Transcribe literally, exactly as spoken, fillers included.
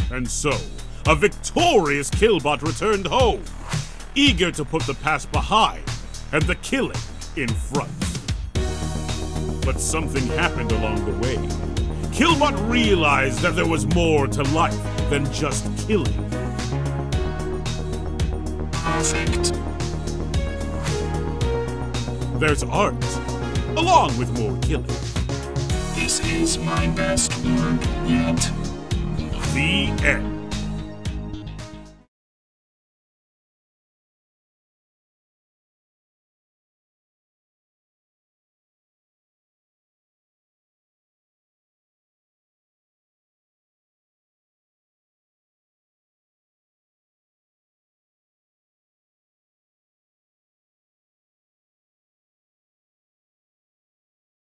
And so, a victorious Killbot returned home, eager to put the past behind and the killing in front. But something happened along the way. Killbot realized that there was more to life than just killing. Perfect. There's art, along with more killing. This is my best work yet. The end.